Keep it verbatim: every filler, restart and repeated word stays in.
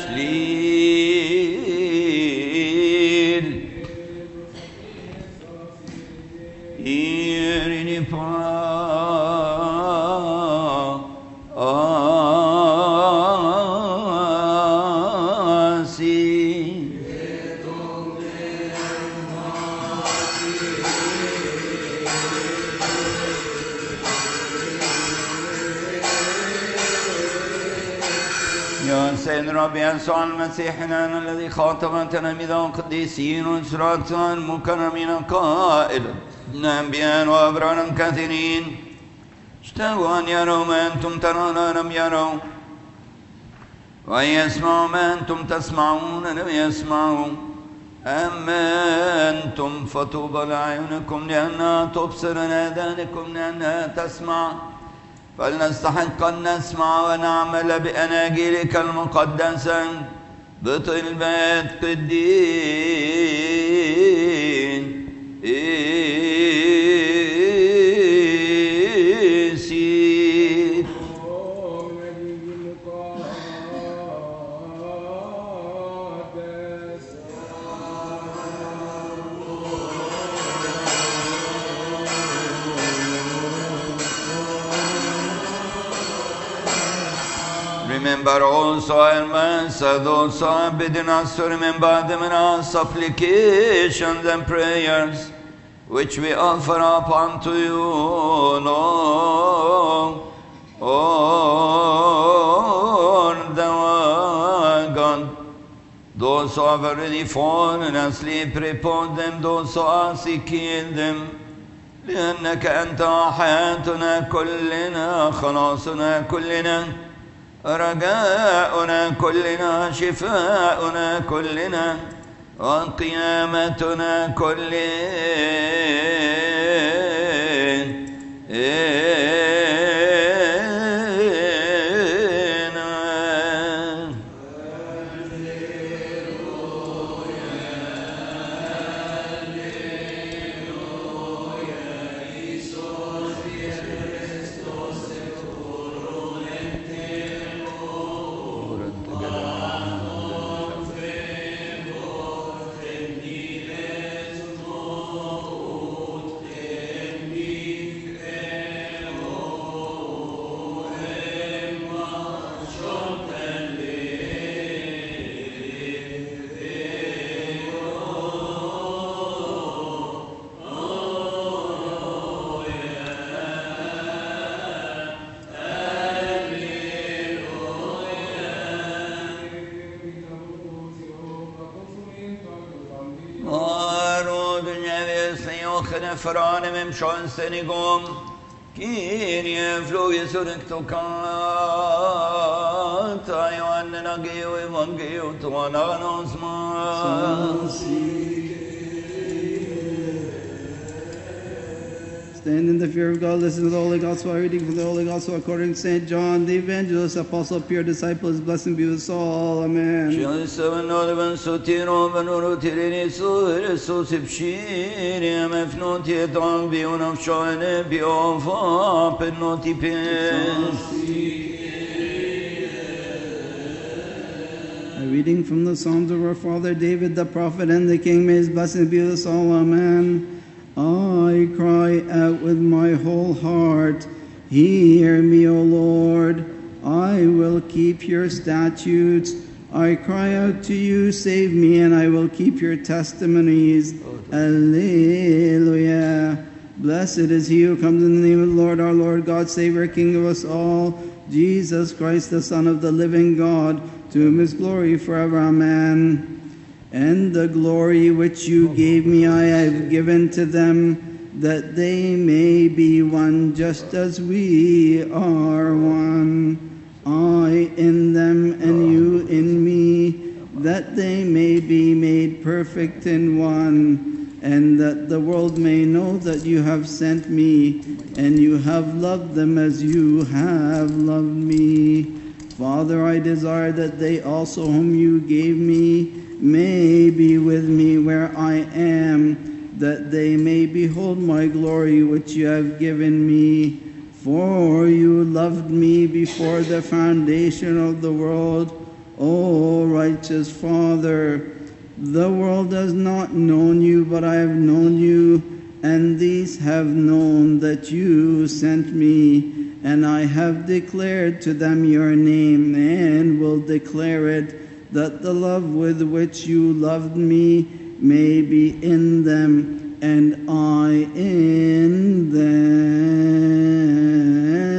Slil Irini pa سيد ربي يسوع المسيح الذي خاطب تلاميذه القديسين وإسراء المكرمين قائلا أنبياء وأبرار كثيرين اشتهوا أن يروا ما أنتم ترون لم يروا وأن يسمعوا ما أنتم تسمعون لم يسمعوا أما أنتم فطوبى لأعينكم لأنها تبصر لآذانكم لأنها تسمع فلنستحق أن نسمع ونعمل بأناجيلك المقدسة بطلبات قديسين Remember also, hermanos, those who have bidden us to remember them in our supplications and prayers, which we offer up unto you, Lord, Lord, our God. Those who have already fallen asleep, report them, those who are sick, heal them. لأنك أنت حياتنا كلنا، خلاصنا كلنا، رجاؤنا كلنا، شفاؤنا كلنا، وقيامتنا كلنا. Frane mem shansenigom Kyrie flogesurek tokata Ioannena geo evangeo tuananosma Stand in the fear of God, listen to the Holy Gospel, reading from the Holy Gospel according to Saint John, the Evangelist, Apostle, pure disciples, blessed be with all. Amen. A reading from the Psalms of our father David, the prophet and the king, may his blessing be with us all. Amen. I cry out with my whole heart, hear me, O Lord. I will keep your statutes. I cry out to you, save me, and I will keep your testimonies. Alleluia. Blessed is he who comes in the name of the Lord, our Lord, God, Savior, King of us all, Jesus Christ, the Son of the living God, to whom is glory forever. Amen. And the glory which you gave me I have given to them, that they may be one just as we are one. I in them and you in me, that they may be made perfect in one, and that the world may know that you have sent me, and you have loved them as you have loved me. Father, I desire that they also whom you gave me may be with me where I am, that they may behold my glory which you have given me. For you loved me before the foundation of the world. O righteous Father, the world has not known you, but I have known you, and these have known that you sent me, and I have declared to them your name, and will declare it, that the love with which you loved me may be in them, and I in them.